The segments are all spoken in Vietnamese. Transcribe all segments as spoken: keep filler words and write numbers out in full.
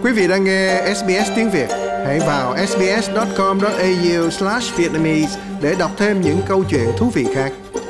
Quý vị đang nghe ét bê ét tiếng Việt. Hãy vào sbs chấm com chấm a u slash vietnamese để đọc thêm những câu chuyện thú vị khác.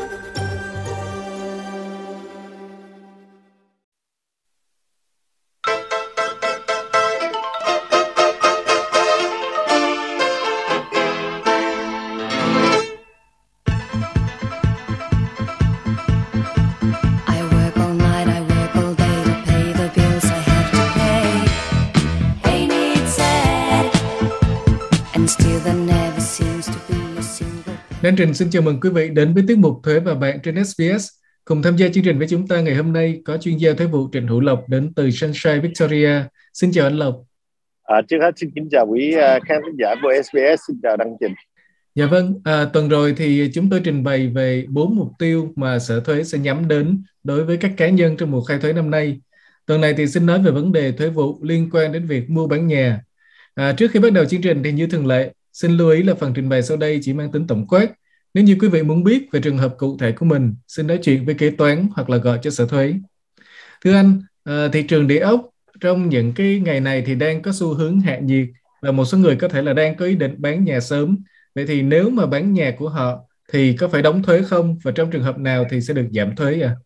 Đan Trình xin chào mừng quý vị đến với tiết mục Thuế và Bạn trên ét bê ét. Cùng tham gia chương trình với chúng ta ngày hôm nay có chuyên gia thuế vụ Trịnh Hữu Lộc đến từ Sunshine Victoria. Xin chào anh Lộc. À, trước hết xin kính chào quý uh, khán giả của ét bê ét. Xin chào Đăng Trình. Dạ vâng, à, tuần rồi thì chúng tôi trình bày về bốn mục tiêu mà Sở Thuế sẽ nhắm đến đối với các cá nhân trong mùa khai thuế năm nay. Tuần này thì xin nói về vấn đề thuế vụ liên quan đến việc mua bán nhà. À, trước khi bắt đầu chương trình thì như thường lệ, xin lưu ý là phần trình bày sau đây chỉ mang tính tổng quát. Nếu như quý vị muốn biết về trường hợp cụ thể của mình, xin nói chuyện với kế toán hoặc là gọi cho Sở Thuế. Thưa anh, à, thị trường địa ốc trong những cái ngày này thì đang có xu hướng hạ nhiệt và một số người có thể là đang có ý định bán nhà sớm. Vậy thì nếu mà bán nhà của họ thì có phải đóng thuế không? Và trong trường hợp nào thì sẽ được giảm thuế à?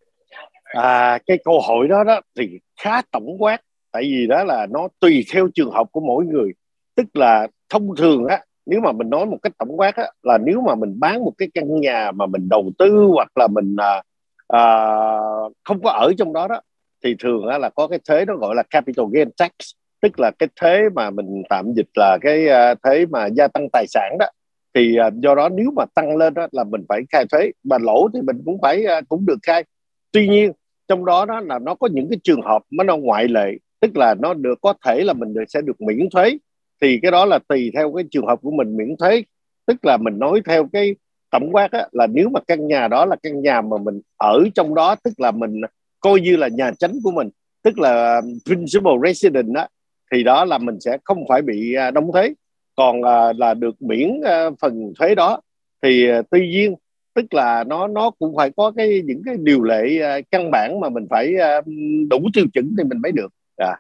À, cái câu hỏi đó đó thì khá tổng quát, tại vì đó là nó tùy theo trường hợp của mỗi người. Tức là thông thường á, nếu mà mình nói một cách tổng quát á, là nếu mà mình bán một cái căn nhà mà mình đầu tư hoặc là mình à, à, không có ở trong đó đó, thì thường á, là có cái thuế nó gọi là capital gain tax, tức là cái thuế mà mình tạm dịch là cái uh, thuế mà gia tăng tài sản đó. Thì uh, do đó nếu mà tăng lên đó là mình phải khai thuế, mà lỗ thì mình cũng phải uh, cũng được khai. Tuy nhiên trong đó đó là nó có những cái trường hợp nó ngoại lệ, tức là nó được có thể là mình sẽ được miễn thuế. Thì cái đó là tùy theo cái trường hợp của mình miễn thuế. Tức là mình nói theo cái tổng quát á, là nếu mà căn nhà đó là căn nhà mà mình ở trong đó, tức là mình coi như là nhà chánh của mình, tức là principal resident á, thì đó là mình sẽ không phải bị đóng thuế, còn là được miễn phần thuế đó. Thì tuy nhiên tức là nó nó cũng phải có cái những cái điều lệ căn bản mà mình phải đủ tiêu chuẩn thì mình mới được. À,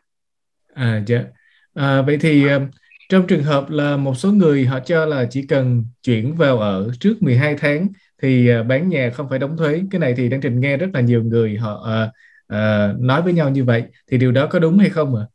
à dạ. À, vậy thì trong trường hợp là một số người họ cho là chỉ cần chuyển vào ở trước mười hai tháng thì bán nhà không phải đóng thuế. Cái này thì Đăng Trình nghe rất là nhiều người họ à, à, nói với nhau như vậy. Thì điều đó có đúng hay không ạ?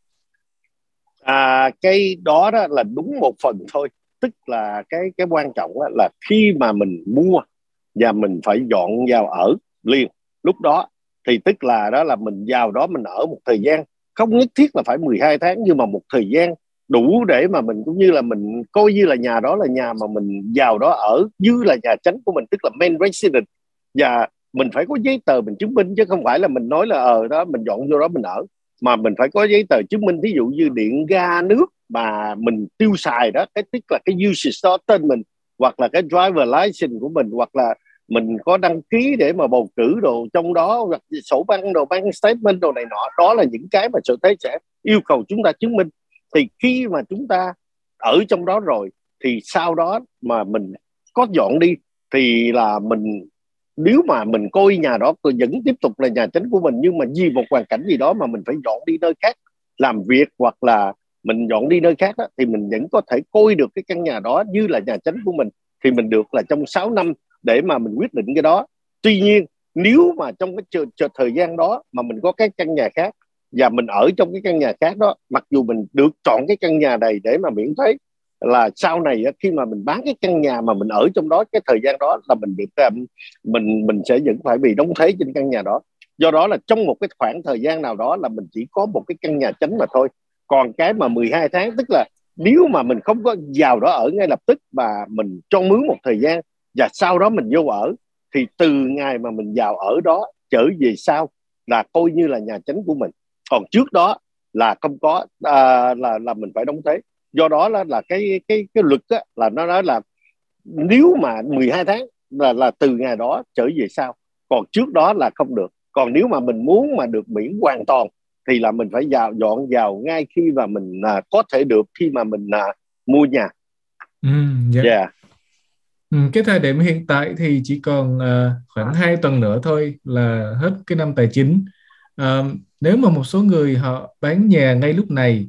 À, cái đó, đó là đúng một phần thôi. Tức là cái, cái quan trọng là khi mà mình mua và mình phải dọn vào ở liền lúc đó, thì tức là đó là mình vào đó mình ở một thời gian, không nhất thiết là phải mười hai tháng, nhưng mà một thời gian đủ để mà mình cũng như là mình coi như là nhà đó là nhà mà mình vào đó ở, như là nhà chánh của mình, tức là main resident. Và mình phải có giấy tờ mình chứng minh, chứ không phải là mình nói là ờ đó mình dọn vô đó mình ở, mà mình phải có giấy tờ chứng minh. Ví dụ như điện ga nước mà mình tiêu xài đó, cái tức là cái usage đó tên mình, hoặc là cái driver license của mình, hoặc là mình có đăng ký để mà bầu cử đồ trong đó, hoặc sổ băng đồ, bank statement đồ này nọ. Đó là những cái mà Sở Thuế sẽ yêu cầu chúng ta chứng minh. Thì khi mà chúng ta ở trong đó rồi, thì sau đó mà mình có dọn đi, thì là mình, nếu mà mình coi nhà đó vẫn tiếp tục là nhà chánh của mình, nhưng mà vì một hoàn cảnh gì đó mà mình phải dọn đi nơi khác làm việc, hoặc là mình dọn đi nơi khác đó, thì mình vẫn có thể coi được cái căn nhà đó như là nhà chánh của mình. Thì mình được là trong sáu năm để mà mình quyết định cái đó. Tuy nhiên nếu mà trong cái chờ, chờ thời gian đó mà mình có cái căn nhà khác và mình ở trong cái căn nhà khác đó, mặc dù mình được chọn cái căn nhà này để mà miễn thuế, là sau này khi mà mình bán cái căn nhà mà mình ở trong đó, cái thời gian đó là mình được mình mình sẽ vẫn phải bị đóng thuế trên căn nhà đó. Do đó là trong một cái khoảng thời gian nào đó là mình chỉ có một cái căn nhà chánh mà thôi. Còn cái mà mười hai tháng, tức là nếu mà mình không có vào đó ở ngay lập tức mà mình cho mướn một thời gian và sau đó mình vô ở, thì từ ngày mà mình vào ở đó trở về sau là coi như là nhà chánh của mình. Còn trước đó là không có, à, là là mình phải đóng thuế. Do đó là, là cái cái cái luật á, là nó nói là nếu mà mười hai tháng là là từ ngày đó trở về sau, còn trước đó là không được. Còn nếu mà mình muốn mà được miễn hoàn toàn thì là mình phải vào dọn vào ngay khi mà mình à, có thể được khi mà mình à, mua nhà. Ừ, yeah. Yeah. Ừ, cái thời điểm hiện tại thì chỉ còn uh, khoảng hai tuần nữa thôi là hết cái năm tài chính. Uh, nếu mà một số người họ bán nhà ngay lúc này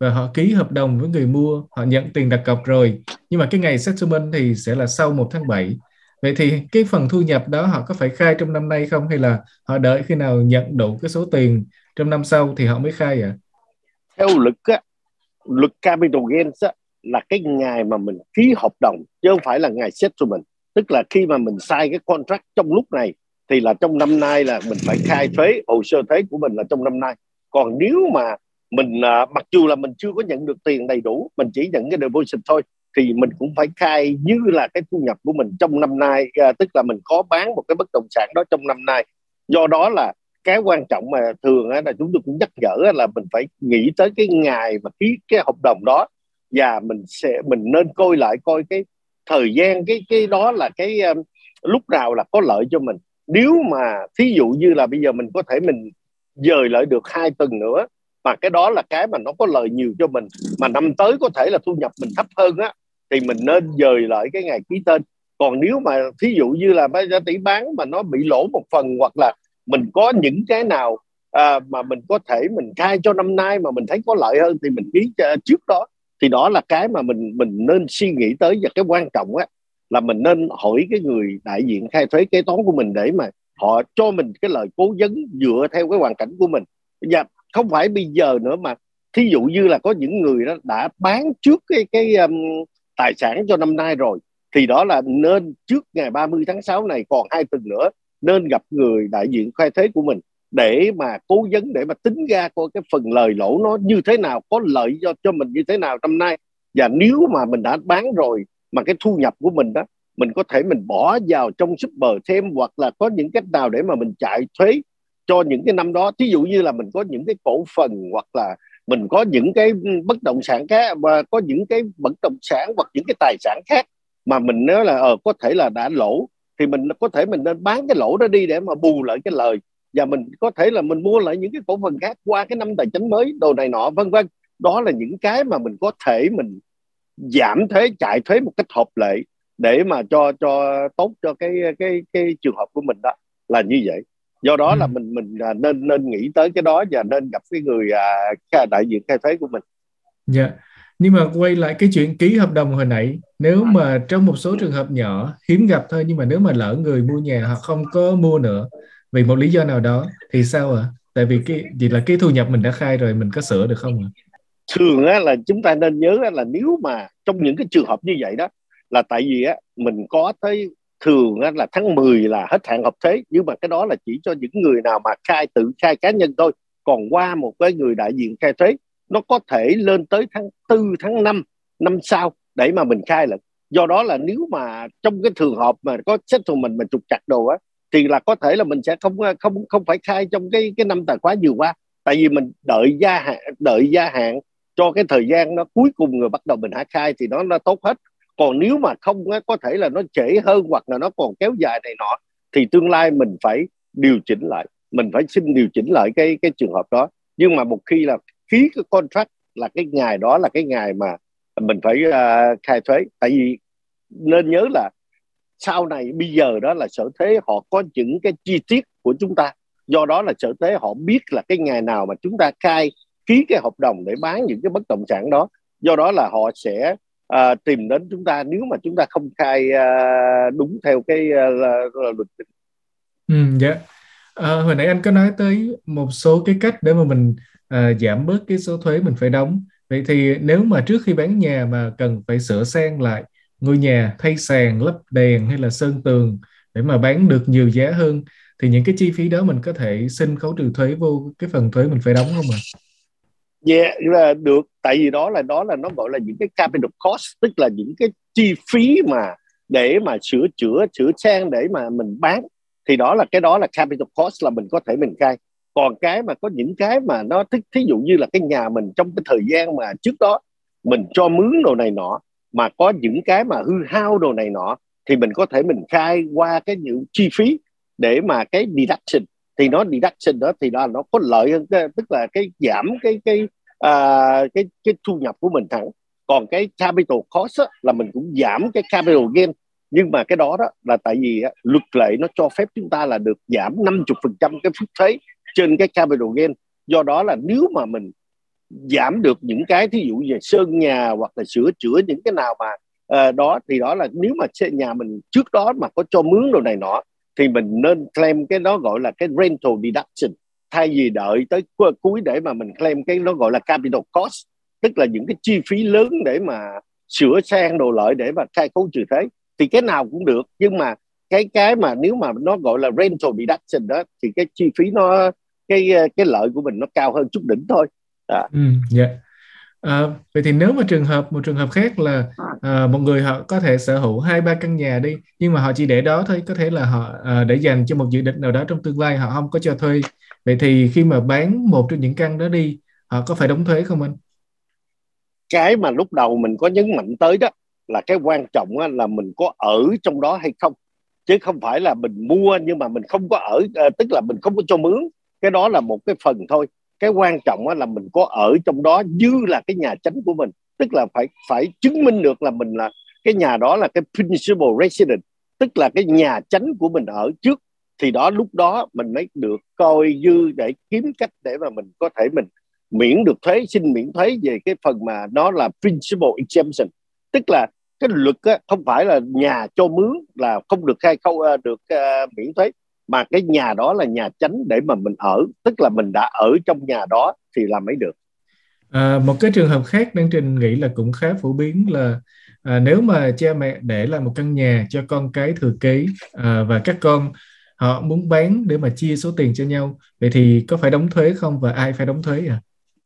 và họ ký hợp đồng với người mua, họ nhận tiền đặt cọc rồi, nhưng mà cái ngày settlement thì sẽ là sau một tháng bảy. Vậy thì cái phần thu nhập đó họ có phải khai trong năm nay không, hay là họ đợi khi nào nhận đủ cái số tiền trong năm sau thì họ mới khai ạ? À? Theo luật á, luật capital gains á, là cái ngày mà mình ký hợp đồng chứ không phải là ngày settlement. Tức là khi mà mình sign cái contract trong lúc này thì là trong năm nay là mình phải khai thuế, hồ sơ thuế của mình là trong năm nay. Còn nếu mà mình à, mặc dù là mình chưa có nhận được tiền đầy đủ, mình chỉ nhận cái deposit thôi, thì mình cũng phải khai như là cái thu nhập của mình trong năm nay, à, tức là mình có bán một cái bất động sản đó trong năm nay. Do đó là cái quan trọng mà thường á, là chúng tôi cũng nhắc nhở là mình phải nghĩ tới cái ngày mà ký cái hợp đồng đó, và mình sẽ mình nên coi lại coi cái thời gian, cái cái đó là cái um, lúc nào là có lợi cho mình. Nếu mà thí dụ như là bây giờ mình có thể mình dời lại được hai tuần nữa, mà cái đó là cái mà nó có lợi nhiều cho mình, mà năm tới có thể là thu nhập mình thấp hơn á, thì mình nên dời lại cái ngày ký tên. Còn nếu mà thí dụ như là bây giờ tỷ bán mà nó bị lỗ một phần, hoặc là mình có những cái nào à, mà mình có thể mình khai cho năm nay mà mình thấy có lợi hơn thì mình ký trước đó. Thì đó là cái mà mình mình nên suy nghĩ tới. Và cái quan trọng á là mình nên hỏi cái người đại diện khai thuế kế toán của mình để mà họ cho mình cái lời cố vấn dựa theo cái hoàn cảnh của mình. Và không phải bây giờ nữa, mà thí dụ như là có những người đó đã bán trước cái cái um, tài sản cho năm nay rồi, thì đó là nên trước ngày ba mươi tháng sáu này còn hai tuần nữa nên gặp người đại diện khai thuế của mình để mà cố vấn, để mà tính ra coi cái phần lời lỗ nó như thế nào, có lợi cho cho mình như thế nào năm nay. Và nếu mà mình đã bán rồi mà cái thu nhập của mình đó, mình có thể mình bỏ vào trong super thêm, hoặc là có những cách nào để mà mình chạy thuế cho những cái năm đó. Thí dụ như là mình có những cái cổ phần, hoặc là mình có những cái bất động sản khác, và có những cái bất động sản hoặc những cái tài sản khác mà mình nói là ờ, có thể là đã lỗ, thì mình có thể mình nên bán cái lỗ đó đi để mà bù lại cái lời, và mình có thể là mình mua lại những cái cổ phần khác qua cái năm tài chính mới đồ này nọ vân vân. Đó là những cái mà mình có thể mình giảm thuế, chạy thuế một cách hợp lệ để mà cho cho tốt cho cái cái cái trường hợp của mình, đó là như vậy. Do đó ừ. là mình mình nên nên nghĩ tới cái đó và nên gặp cái người à, đại diện khai thuế của mình. Dạ. Yeah. Nhưng mà quay lại cái chuyện ký hợp đồng hồi nãy, nếu mà trong một số trường hợp nhỏ hiếm gặp thôi, nhưng mà nếu mà lỡ người mua nhà họ không có mua nữa vì một lý do nào đó thì sao ạ? À? Tại vì cái gì là cái thu nhập mình đã khai rồi, mình có sửa được không ạ? À? Thường á, là chúng ta nên nhớ là nếu mà trong những cái trường hợp như vậy đó, là tại vì á, mình có tới thường á, là tháng mười là hết hạn nộp thuế, nhưng mà cái đó là chỉ cho những người nào mà khai tự khai cá nhân thôi. Còn qua một cái người đại diện khai thuế, nó có thể lên tới tháng tư, tháng năm năm sau để mà mình khai lại. Do đó là nếu mà trong cái trường hợp mà có settlement mà trục trặc đồ á, thì là có thể là mình sẽ không không không phải khai trong cái cái năm tài khoá vừa qua, tại vì mình đợi gia hạn đợi gia hạn cho cái thời gian nó cuối cùng rồi bắt đầu mình hãy khai thì nó nó tốt hết. Còn nếu mà không á, có thể là nó trễ hơn hoặc là nó còn kéo dài này nọ, thì tương lai mình phải điều chỉnh lại, mình phải xin điều chỉnh lại cái cái trường hợp đó. Nhưng mà một khi là ký cái contract là cái ngày đó là cái ngày mà mình phải uh, khai thuế. Tại vì nên nhớ là sau này bây giờ đó là sở thuế họ có những cái chi tiết của chúng ta. Do đó là sở thuế họ biết là cái ngày nào mà chúng ta khai ký cái hợp đồng để bán những cái bất động sản đó. Do đó là họ sẽ uh, tìm đến chúng ta nếu mà chúng ta không khai uh, đúng theo cái uh, luật định. Ừ, dạ. À, hồi nãy anh có nói tới một số cái cách để mà mình à, giảm bớt cái số thuế mình phải đóng. Vậy thì nếu mà trước khi bán nhà mà cần phải sửa sang lại ngôi nhà, thay sàn, lắp đèn hay là sơn tường để mà bán được nhiều giá hơn, thì những cái chi phí đó mình có thể xin khấu trừ thuế vô cái phần thuế mình phải đóng không ạ? Yeah, là được. Tại vì đó là đó là nó gọi là những cái capital cost, tức là những cái chi phí mà để mà sửa chữa sửa sang để mà mình bán, thì đó là cái đó là capital cost, là mình có thể mình khai. Còn cái mà có những cái mà nó thí, thí dụ như là cái nhà mình trong cái thời gian mà trước đó mình cho mướn đồ này nọ, mà có những cái mà hư hao đồ này nọ, thì mình có thể mình khai qua cái những chi phí để mà cái deduction, thì nó deduction đó thì đó nó có lợi hơn, tức là cái giảm cái cái à, cái cái thu nhập của mình thẳng. Còn cái capital cost á, là mình cũng giảm cái capital gain, nhưng mà cái đó đó là tại vì á, luật lệ nó cho phép chúng ta là được giảm năm mươi phần trăm cái phí thuế trên cái capital gain. Do đó là nếu mà mình giảm được những cái thí dụ như sơn nhà hoặc là sửa chữa những cái nào mà uh, đó thì đó là nếu mà nhà mình trước đó mà có cho mướn đồ này nọ thì mình nên claim cái đó gọi là cái rental deduction, thay vì đợi tới cuối để mà mình claim cái nó gọi là capital cost, tức là những cái chi phí lớn để mà sửa sang đồ lợi để mà khai khấu trừ thuế. Thì cái nào cũng được, nhưng mà cái cái mà nếu mà nó gọi là rental deduction đó thì cái chi phí nó cái cái lợi của mình nó cao hơn chút đỉnh thôi. À. Ừ, yeah. À, vậy thì nếu mà trường hợp một trường hợp khác là à, một người họ có thể sở hữu hai ba căn nhà đi, nhưng mà họ chỉ để đó thôi, có thể là họ à, để dành cho một dự định nào đó trong tương lai, họ không có cho thuê. Vậy thì khi mà bán một trong những căn đó đi, họ có phải đóng thuế không anh? Cái mà lúc đầu mình có nhấn mạnh tới đó là cái quan trọng là mình có ở trong đó hay không, chứ không phải là mình mua nhưng mà mình không có ở, tức là mình không có cho mướn. Cái đó là một cái phần thôi. Cái quan trọng là mình có ở trong đó như là cái nhà chánh của mình, tức là phải phải chứng minh được là mình là cái nhà đó là cái principal resident, tức là cái nhà chánh của mình ở trước, thì đó lúc đó mình mới được coi dư để kiếm cách để mà mình có thể mình miễn được thuế, xin miễn thuế về cái phần mà nó là principal exemption, tức là cái luật á, không phải là nhà cho mướn là không được khai khấu được uh, miễn thuế, mà cái nhà đó là nhà chánh để mà mình ở, tức là mình đã ở trong nhà đó thì làm mới được. À, một cái trường hợp khác Đăng Trình nghĩ là cũng khá phổ biến là à, nếu mà cha mẹ để lại một căn nhà cho con cái thừa kế à, và các con họ muốn bán để mà chia số tiền cho nhau, vậy thì có phải đóng thuế không và ai phải đóng thuế à?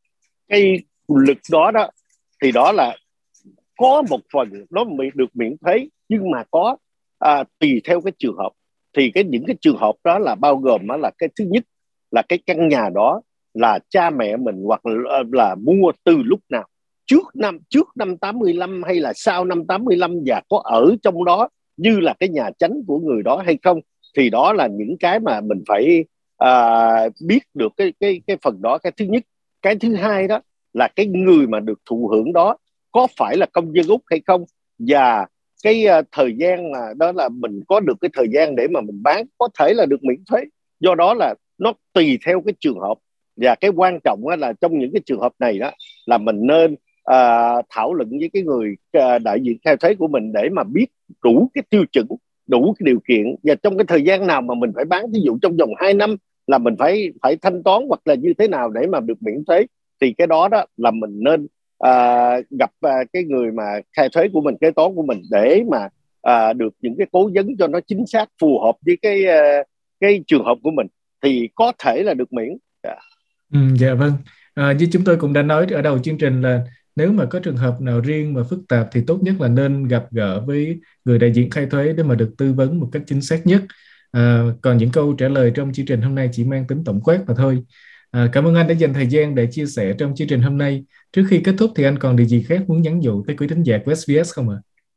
Cái luật đó đó thì đó là có một phần nó được miễn thuế, nhưng mà có à, tùy theo cái trường hợp. Thì cái những cái trường hợp đó là bao gồm đó là cái thứ nhất là cái căn nhà đó là cha mẹ mình hoặc là, là mua từ lúc nào, trước năm trước năm tám mươi lăm hay là sau năm tám mươi lăm, và có ở trong đó như là cái nhà chánh của người đó hay không. Thì đó là những cái mà mình phải à, biết được cái cái cái phần đó. Cái thứ nhất. Cái thứ hai đó là cái người mà được thụ hưởng đó có phải là công dân Úc hay không, và cái uh, thời gian mà đó là mình có được cái thời gian để mà mình bán có thể là được miễn thuế. Do đó là nó tùy theo cái trường hợp, và cái quan trọng là trong những cái trường hợp này đó là mình nên uh, thảo luận với cái người uh, đại diện khai thuế của mình để mà biết đủ cái tiêu chuẩn, đủ cái điều kiện, và trong cái thời gian nào mà mình phải bán, ví dụ trong vòng hai năm là mình phải phải thanh toán hoặc là như thế nào để mà được miễn thuế. Thì cái đó đó là mình nên à, gặp à, cái người mà khai thuế của mình, kế toán của mình, để mà à, được những cái cố vấn cho nó chính xác, phù hợp với cái à, cái trường hợp của mình, thì có thể là được miễn. Yeah. Ừ, dạ vâng. À, như chúng tôi cũng đã nói ở đầu chương trình là nếu mà có trường hợp nào riêng và phức tạp thì tốt nhất là nên gặp gỡ với người đại diện khai thuế để mà được tư vấn một cách chính xác nhất. À, còn những câu trả lời trong chương trình hôm nay chỉ mang tính tổng quát mà thôi. À, cảm ơn anh đã dành thời gian để chia sẻ trong chương trình hôm nay. Trước khi kết thúc thì anh còn điều gì khác muốn nhắn nhủ tới quý thính giả của ét bê ét không ạ?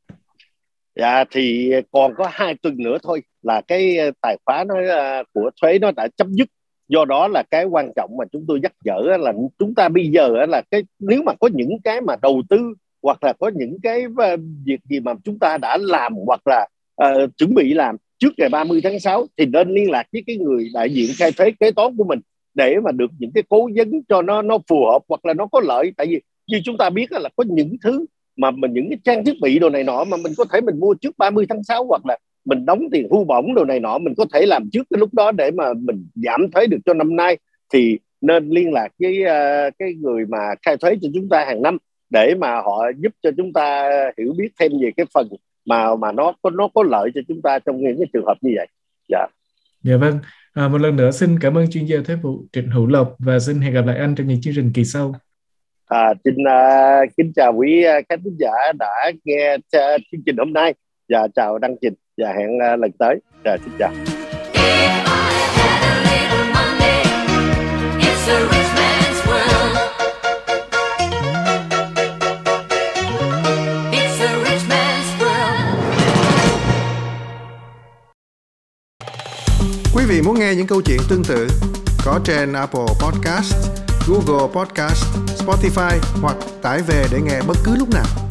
Dạ thì còn có hai tuần nữa thôi là cái tài khóa nó của thuế nó đã chấm dứt. Do đó là cái quan trọng mà chúng tôi nhắc nhở là chúng ta bây giờ là cái nếu mà có những cái mà đầu tư hoặc là có những cái việc gì mà chúng ta đã làm hoặc là uh, chuẩn bị làm trước ngày ba mươi tháng sáu thì nên liên lạc với cái người đại diện khai thuế kế toán của mình để mà được những cái cố vấn cho nó nó phù hợp hoặc là nó có lợi. Tại vì như chúng ta biết là có những thứ mà mình những cái trang thiết bị đồ này nọ mà mình có thể mình mua trước ba mươi tháng sáu, hoặc là mình đóng tiền hưu bổng đồ này nọ mình có thể làm trước cái lúc đó để mà mình giảm thuế được cho năm nay. Thì nên liên lạc với uh, cái người mà khai thuế cho chúng ta hàng năm để mà họ giúp cho chúng ta hiểu biết thêm về cái phần mà mà nó có nó có lợi cho chúng ta trong những cái trường hợp như vậy. Dạ. Dạ vâng. À, một lần nữa xin cảm ơn chuyên gia thuế vụ Trịnh Hữu Lộc và xin hẹn gặp lại anh trong những chương trình kỳ sau. À, xin uh, kính chào quý uh, khán giả đã nghe uh, chương trình hôm nay, và chào Đăng Trình, và hẹn uh, lần tới. Dạ, xin chào. Quý vị muốn nghe những câu chuyện tương tự có trên Apple Podcast, Google Podcast, Spotify hoặc tải về để nghe bất cứ lúc nào.